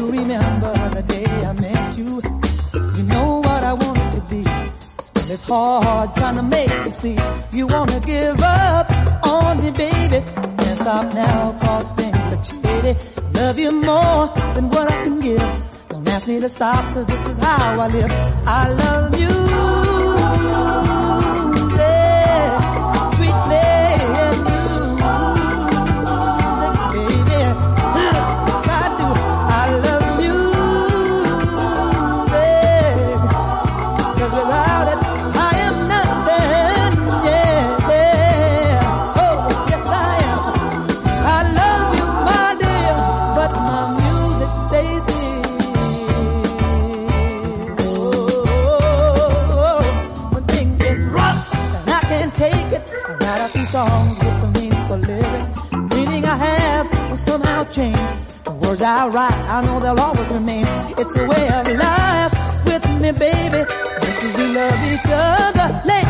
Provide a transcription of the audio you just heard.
remember the day I met you. You know what I wanted to be. And it's hard trying to make you see. You wanna give up on me, baby. Can't stop now, cause things are shady. Love you more than what I can give. Don't ask me to stop, cause this is how I live. I love you, yeah, sweetly, and you, baby, I do. I love you, yeah, cause without it, I am nothing, yeah, yeah. Oh, yes I am. I love you, my dear, but my music stays here. When things get rough and I can't take it, I write a few songs with some meaningful lyrics. Meaning I have will somehow change. The words I write, I know they'll always remain. It's a way of life with me, baby. Just as we love each other.